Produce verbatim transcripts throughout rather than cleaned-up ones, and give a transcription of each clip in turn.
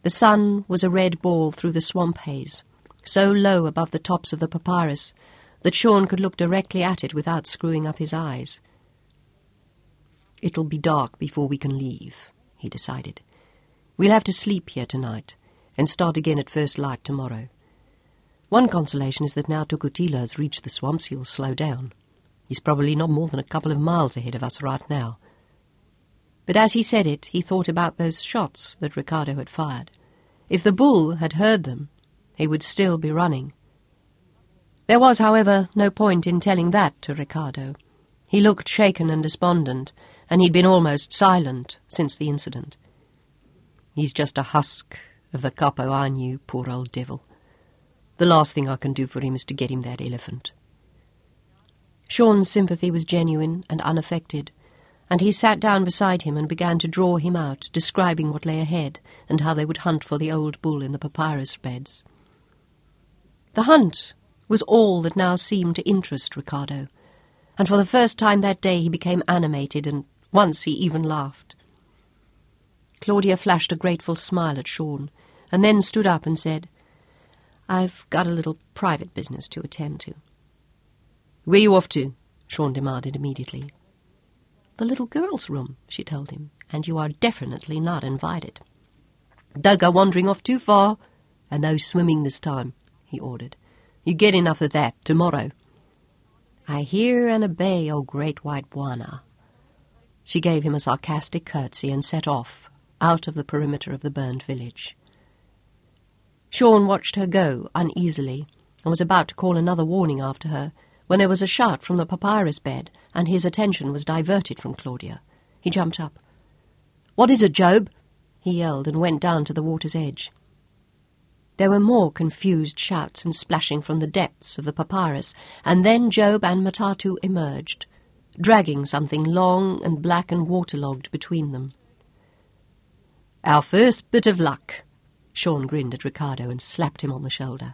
The sun was a red ball through the swamp haze, so low above the tops of the papyrus that Sean could look directly at it without screwing up his eyes. "It'll be dark before we can leave," he decided. "We'll have to sleep here tonight and start again at first light tomorrow. One consolation is that now Tukutila has reached the swamps, he'll slow down. He's probably not more than a couple of miles ahead of us right now." But as he said it, he thought about those shots that Ricardo had fired. If the bull had heard them, he would still be running. There was, however, no point in telling that to Ricardo. He looked shaken and despondent, and he'd been almost silent since the incident. "He's just a husk of the capo I knew, poor old devil. The last thing I can do for him is to get him that elephant." Sean's sympathy was genuine and unaffected, and he sat down beside him and began to draw him out, describing what lay ahead and how they would hunt for the old bull in the papyrus beds. The hunt was all that now seemed to interest Ricardo, and for the first time that day he became animated, and once he even laughed. Claudia flashed a grateful smile at Sean, and then stood up and said, "I've got a little private business to attend to." "Where you off to?" Sean demanded immediately. "The little girl's room," she told him, "and you are definitely not invited." "Don't go wandering off too far, and no swimming this time," he ordered. "You get enough of that tomorrow." "I hear and obey, O great white Bwana." She gave him a sarcastic curtsy and set off, out of the perimeter of the burned village. Sean watched her go uneasily, and was about to call another warning after her, when there was a shout from the papyrus bed, and his attention was diverted from Claudia. He jumped up. "What is it, Job?" he yelled, and went down to the water's edge. There were more confused shouts and splashing from the depths of the papyrus, and then Job and Matatu emerged, dragging something long and black and waterlogged between them. "Our first bit of luck," Sean grinned at Ricardo and slapped him on the shoulder.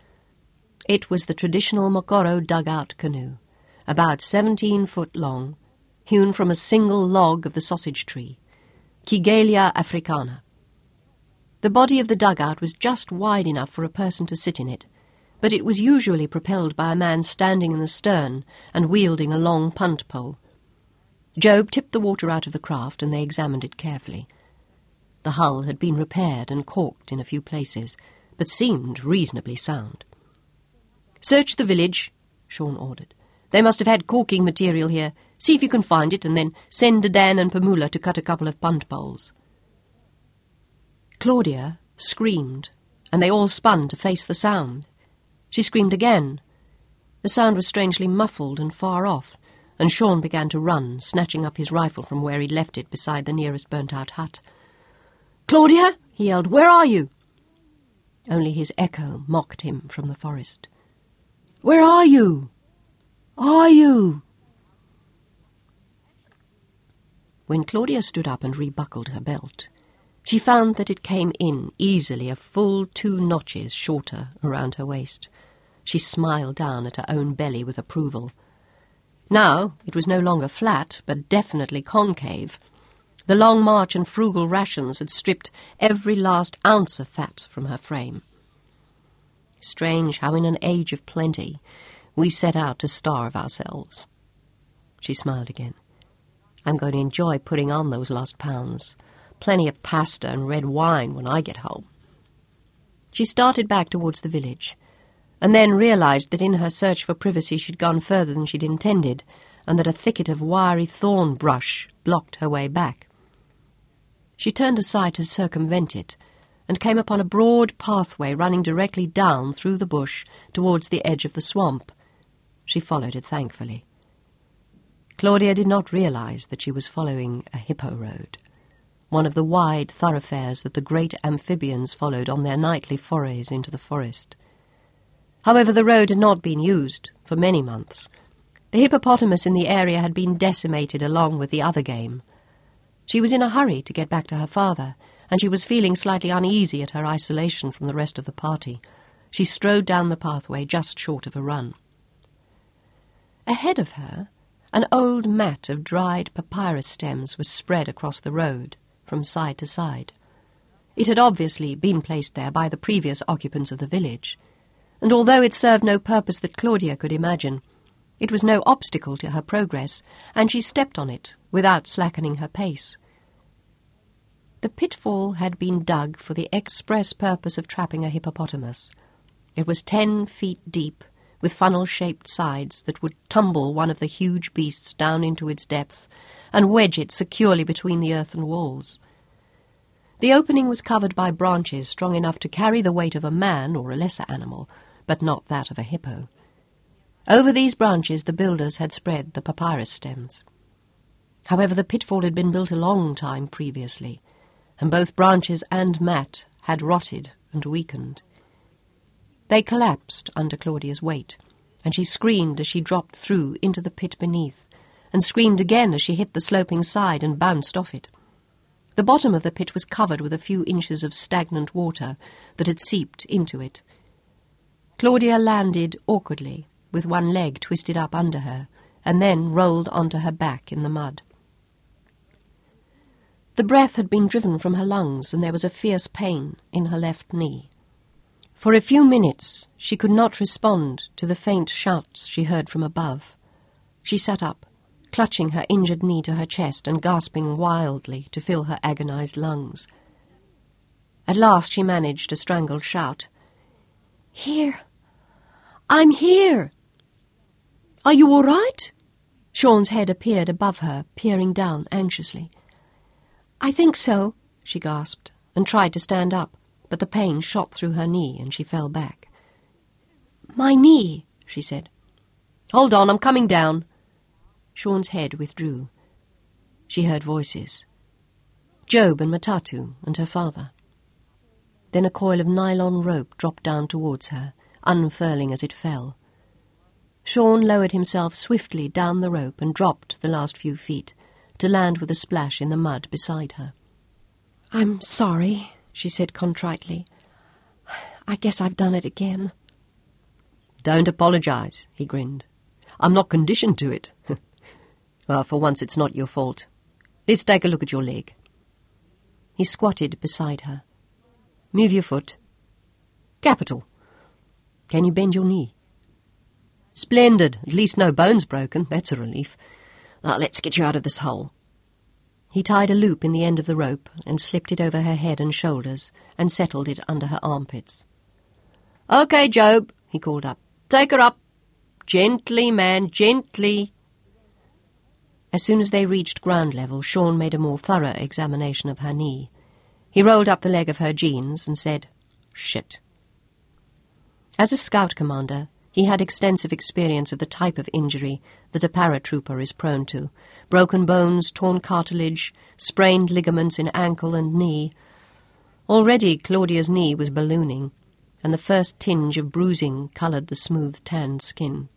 It was the traditional Mokoro dugout canoe, about seventeen foot long, hewn from a single log of the sausage tree, Kigelia africana. The body of the dugout was just wide enough for a person to sit in it, but it was usually propelled by a man standing in the stern and wielding a long punt pole. Job tipped the water out of the craft, and they examined it carefully. The hull had been repaired and caulked in a few places, but seemed reasonably sound. "Search the village," Sean ordered. "They must have had caulking material here. See if you can find it, and then send Dadan and Pamula to cut a couple of punt poles." Claudia screamed, and they all spun to face the sound. She screamed again. The sound was strangely muffled and far off, and Sean began to run, snatching up his rifle from where he'd left it beside the nearest burnt-out hut. "Claudia!" he yelled. "Where are you?" Only his echo mocked him from the forest. "Where are you? Are you?" When Claudia stood up and rebuckled her belt, she found that it came in easily a full two notches shorter around her waist. She smiled down at her own belly with approval. Now it was no longer flat, but definitely concave. The long march and frugal rations had stripped every last ounce of fat from her frame. Strange how in an age of plenty we set out to starve ourselves. She smiled again. "I'm going to enjoy putting on those lost pounds. Plenty of pasta and red wine when I get home." She started back towards the village, and then realized that in her search for privacy she'd gone further than she'd intended, and that a thicket of wiry thorn brush blocked her way back. She turned aside to circumvent it, and came upon a broad pathway running directly down through the bush towards the edge of the swamp. She followed it thankfully. Claudia did not realize that she was following a hippo road, one of the wide thoroughfares that the great amphibians followed on their nightly forays into the forest. However, the road had not been used for many months. The hippopotamus in the area had been decimated along with the other game. She was in a hurry to get back to her father, and she was feeling slightly uneasy at her isolation from the rest of the party. She strode down the pathway just short of a run. Ahead of her, an old mat of dried papyrus stems was spread across the road, from side to side. It had obviously been placed there by the previous occupants of the village, and although it served no purpose that Claudia could imagine, it was no obstacle to her progress, and she stepped on it without slackening her pace. The pitfall had been dug for the express purpose of trapping a hippopotamus. It was ten feet deep, with funnel-shaped sides that would tumble one of the huge beasts down into its depth and wedge it securely between the earthen walls. The opening was covered by branches strong enough to carry the weight of a man or a lesser animal, but not that of a hippo. Over these branches the builders had spread the papyrus stems. However, the pitfall had been built a long time previously, and both branches and mat had rotted and weakened. They collapsed under Claudia's weight, and she screamed as she dropped through into the pit beneath, and screamed again as she hit the sloping side and bounced off it. The bottom of the pit was covered with a few inches of stagnant water that had seeped into it. Claudia landed awkwardly, with one leg twisted up under her, and then rolled onto her back in the mud. The breath had been driven from her lungs, and there was a fierce pain in her left knee. For a few minutes she could not respond to the faint shouts she heard from above. She sat up, clutching her injured knee to her chest and gasping wildly to fill her agonized lungs. At last she managed a strangled shout. "Here! I'm here! Are you all right?" Sean's head appeared above her, peering down anxiously. "I think so," she gasped, and tried to stand up, but the pain shot through her knee and she fell back. "My knee," she said. "Hold on, I'm coming down." Sean's head withdrew. She heard voices. Job and Matatu and her father. Then a coil of nylon rope dropped down towards her, unfurling as it fell. Sean lowered himself swiftly down the rope and dropped the last few feet, to land with a splash in the mud beside her. "I'm sorry," she said contritely. "I guess I've done it again." "Don't apologize," he grinned. "I'm not conditioned to it." "Well, for once it's not your fault. Let's take a look at your leg." He squatted beside her. "Move your foot." "Capital. Can you bend your knee?" "Splendid. At least no bones broken. That's a relief. Now let's get you out of this hole." He tied a loop in the end of the rope and slipped it over her head and shoulders and settled it under her armpits. "Okay, Job," he called up. "Take her up. Gently, man, gently." As soon as they reached ground level, Sean made a more thorough examination of her knee. He rolled up the leg of her jeans and said, "Shit." As a scout commander, he had extensive experience of the type of injury that a paratrooper is prone to: broken bones, torn cartilage, sprained ligaments in ankle and knee. Already Claudia's knee was ballooning, and the first tinge of bruising coloured the smooth tanned skin.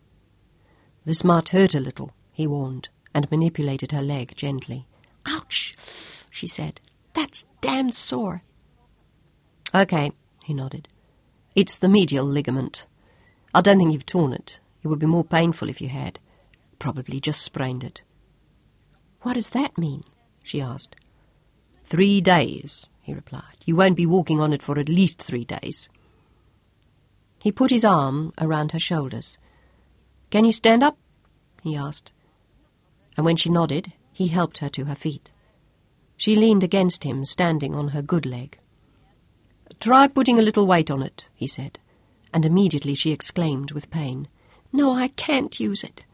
"This might hurt a little," he warned, and manipulated her leg gently. "Ouch," she said. "That's damned sore." "Okay," he nodded. "It's the medial ligament. I don't think you've torn it. It would be more painful if you had. Probably just sprained it." "What does that mean?" she asked. Three days," he replied. "You won't be walking on it for at least three days." He put his arm around her shoulders. "Can you stand up?" he asked. And when she nodded, he helped her to her feet. She leaned against him, standing on her good leg. "Try putting a little weight on it," he said, and immediately she exclaimed with pain, "No, I can't use it."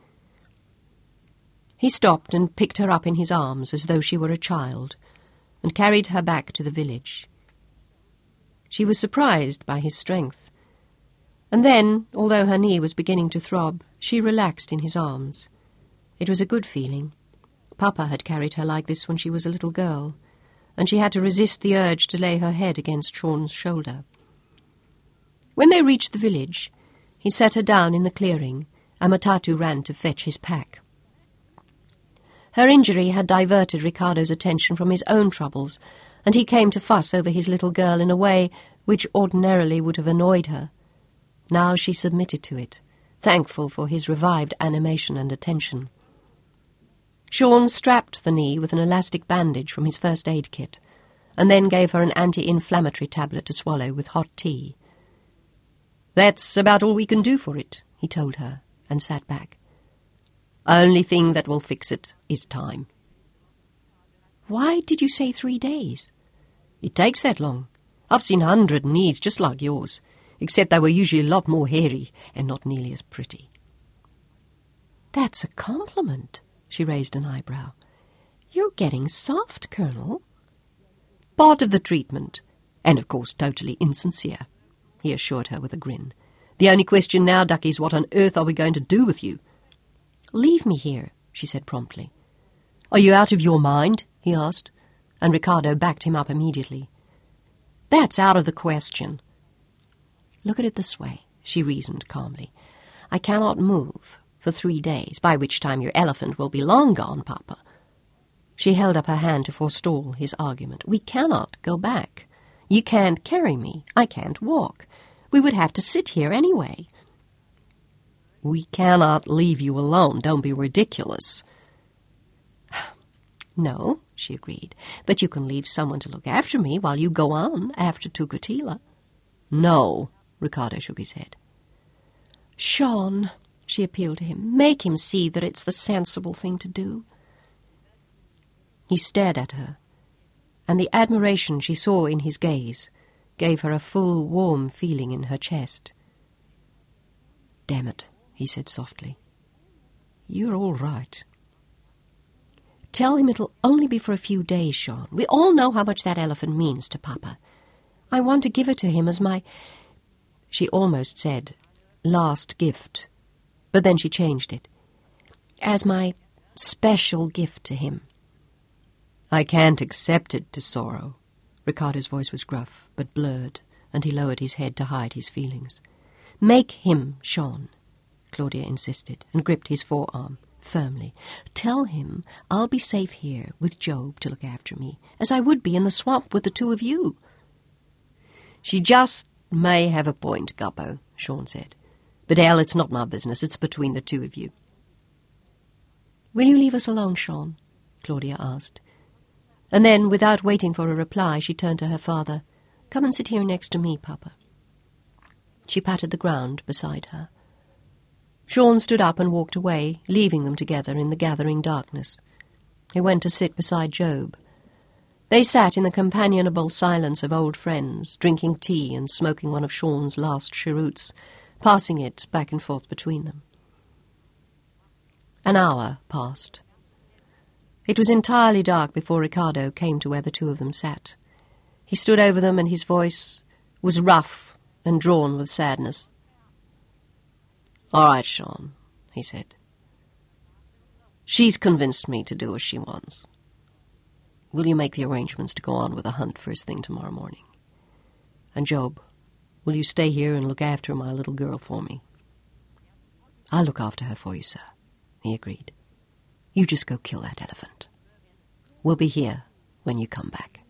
He stopped and picked her up in his arms as though she were a child, and carried her back to the village. She was surprised by his strength, and then, although her knee was beginning to throb, she relaxed in his arms. It was a good feeling. Papa had carried her like this when she was a little girl, and she had to resist the urge to lay her head against Sean's shoulder. When they reached the village, he set her down in the clearing, and Matatu ran to fetch his pack. Her injury had diverted Ricardo's attention from his own troubles, and he came to fuss over his little girl in a way which ordinarily would have annoyed her. Now she submitted to it, thankful for his revived animation and attention. Sean strapped the knee with an elastic bandage from his first aid kit, and then gave her an anti-inflammatory tablet to swallow with hot tea. "That's about all we can do for it," he told her, and sat back. "Only thing that will fix it is time." "Why did you say three days?" "It takes that long. I've seen a hundred knees just like yours, except they were usually a lot more hairy and not nearly as pretty." "That's a compliment." She raised an eyebrow. "You're getting soft, Colonel." "Part of the treatment, and of course totally insincere," he assured her with a grin. "The only question now, Ducky, is what on earth are we going to do with you?" "Leave me here," she said promptly. "Are you out of your mind?" he asked, and Ricardo backed him up immediately. "That's out of the question." "Look at it this way," she reasoned calmly. "I cannot move for three days, by which time your elephant will be long gone, Papa." She held up her hand to forestall his argument. "We cannot go back. You can't carry me. I can't walk. We would have to sit here anyway." "We cannot leave you alone. Don't be ridiculous." "No," she agreed, "but you can leave someone to look after me while you go on after Tukutila." "No," Ricardo shook his head. "Sean," she appealed to him, "make him see that it's the sensible thing to do." He stared at her, and the admiration she saw in his gaze gave her a full, warm feeling in her chest. "Damn it," he said softly. "You're all right." "Tell him it'll only be for a few days, Sean. We all know how much that elephant means to Papa. I want to give it to him as my—" She almost said, "last gift," but then she changed it. "As my special gift to him." "I can't accept it, Tesoro." Ricardo's voice was gruff, but blurred, and he lowered his head to hide his feelings. "Make him, Sean," Claudia insisted, and gripped his forearm firmly. "Tell him I'll be safe here with Job to look after me, as I would be in the swamp with the two of you." "She just may have a point, Guppo," Sean said. "But hell, it's not my business. It's between the two of you." "Will you leave us alone, Sean?" Claudia asked. And then, without waiting for a reply, she turned to her father. "Come and sit here next to me, Papa." She patted the ground beside her. Sean stood up and walked away, leaving them together in the gathering darkness. He went to sit beside Job. They sat in the companionable silence of old friends, drinking tea and smoking one of Sean's last cheroots, passing it back and forth between them. An hour passed. It was entirely dark before Ricardo came to where the two of them sat. He stood over them, and his voice was rough and drawn with sadness. "All right, Sean," he said. "She's convinced me to do as she wants. Will you make the arrangements to go on with the hunt first thing tomorrow morning? And Job, will you stay here and look after my little girl for me?" "I'll look after her for you, sir," he agreed. "You just go kill that elephant. We'll be here when you come back."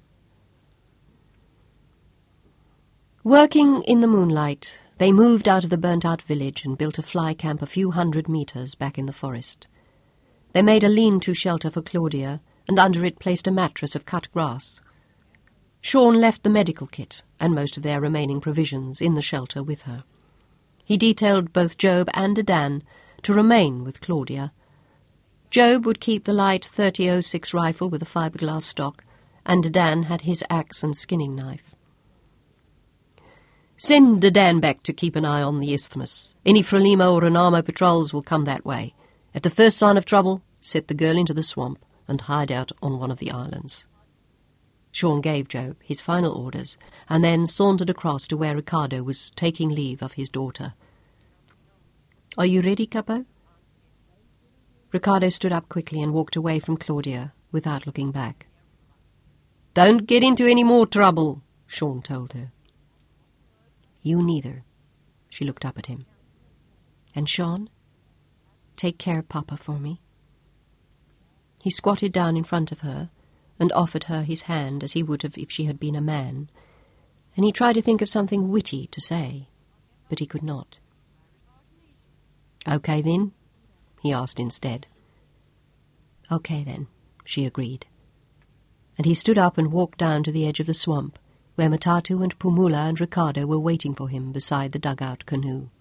Working in the moonlight, they moved out of the burnt-out village and built a fly camp a few hundred metres back in the forest. They made a lean-to shelter for Claudia, and under it placed a mattress of cut grass. Sean left the medical kit and most of their remaining provisions in the shelter with her. He detailed both Job and Adan to remain with Claudia. Job would keep the light thirty oh six rifle with a fiberglass stock, and Adan had his axe and skinning knife. "Send Adan back to keep an eye on the isthmus. Any Frelimo or Renamo patrols will come that way. At the first sign of trouble, set the girl into the swamp and hide out on one of the islands." Sean gave Job his final orders, and then sauntered across to where Ricardo was taking leave of his daughter. "Are you ready, Capo?" Ricardo stood up quickly and walked away from Claudia without looking back. "Don't get into any more trouble," Sean told her. "You neither." She looked up at him. "And Sean, take care of Papa for me." He squatted down in front of her and offered her his hand as he would have if she had been a man, and he tried to think of something witty to say, but he could not. "Okay, then?" he asked instead. "Okay, then," she agreed. and he stood up and walked down to the edge of the swamp, where Matatu and Pumula and Ricardo were waiting for him beside the dugout canoe.